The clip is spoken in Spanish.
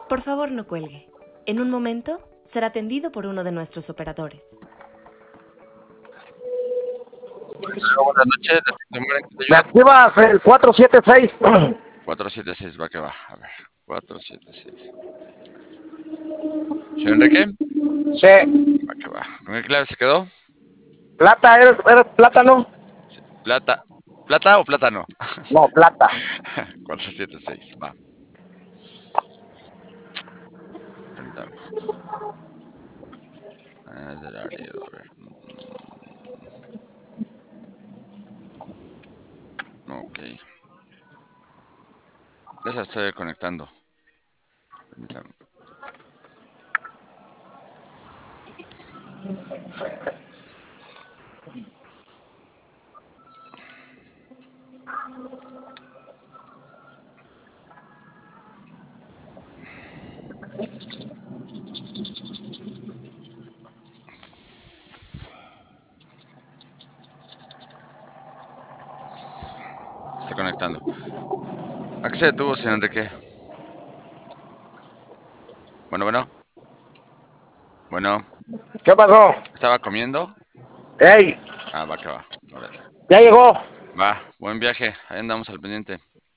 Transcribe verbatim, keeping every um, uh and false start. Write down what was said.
Por favor, no cuelgue. En un momento será atendido por uno de nuestros operadores. Buenas noches, ¿le puedo Me ayudar? activas el cuatro siete seis. cuatro siete seis, va que va. A ver, cuatro siete seis. ¿Señor Enrique? Sí. Va que va. ¿Con qué clave se quedó? Plata, ¿eres, eres plátano? Sí. ¿Plata? ¿Plata o plátano? No, plata. cuatro siete seis, va. Permítame. Ah, es del área, a ver. Ok. Ya se estoy conectando. Permítame. Está conectando. ¿A qué se detuvo, señor Enrique? Bueno, bueno. Bueno. ¿Qué pasó? ¿Estaba comiendo? ¡Ey! Ah, va que va. Órale. Ya llegó. Va, buen viaje. Ahí andamos al pendiente.